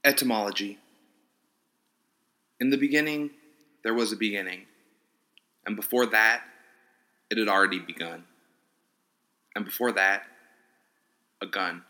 Etymology. In the beginning, there was a beginning. And before that, it had already begun. And before that, a gun.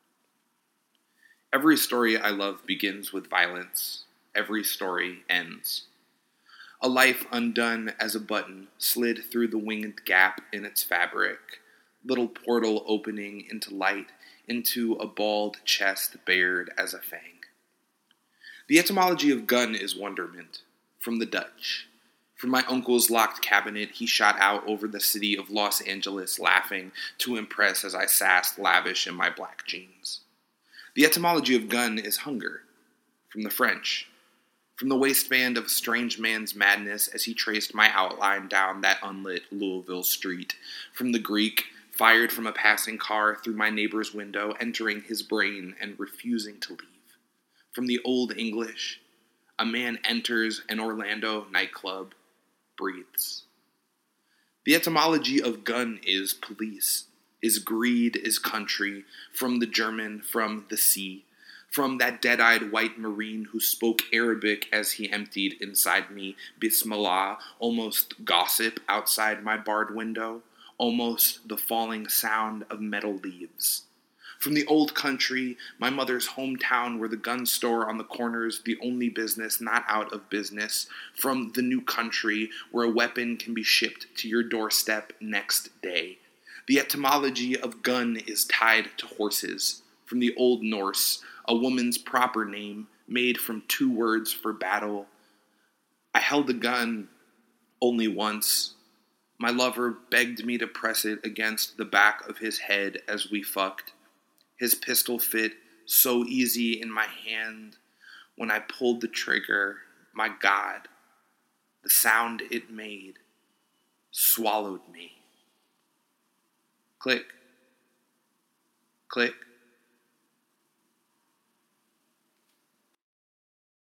Every story I love begins with violence. Every story ends. A life undone as a button slid through the winged gap in its fabric. Little portal opening into light, into a bald chest bared as a fang. The etymology of gun is wonderment, from the Dutch. From my uncle's locked cabinet, he shot out over the city of Los Angeles, laughing to impress as I sassed lavish in my black jeans. The etymology of gun is hunger, from the French. From the waistband of a strange man's madness as he traced my outline down that unlit Louisville street. From the Greek, fired from a passing car through my neighbor's window, entering his brain and refusing to leave. From the Old English, a man enters an Orlando nightclub, breathes. The etymology of gun is police, is greed, is country, from the German, from the sea, from that dead-eyed white Marine who spoke Arabic as he emptied inside me, Bismillah, almost gossip outside my barred window, almost the falling sound of metal leaves. From the old country, my mother's hometown where the gun store on the corner's the only business not out of business. From the new country where a weapon can be shipped to your doorstep next day. The etymology of gun is tied to horses. From the Old Norse, a woman's proper name made from two words for battle. I held a gun only once. My lover begged me to press it against the back of his head as we fucked. His pistol fit so easy in my hand. When I pulled the trigger, my God, the sound it made swallowed me. Click, click.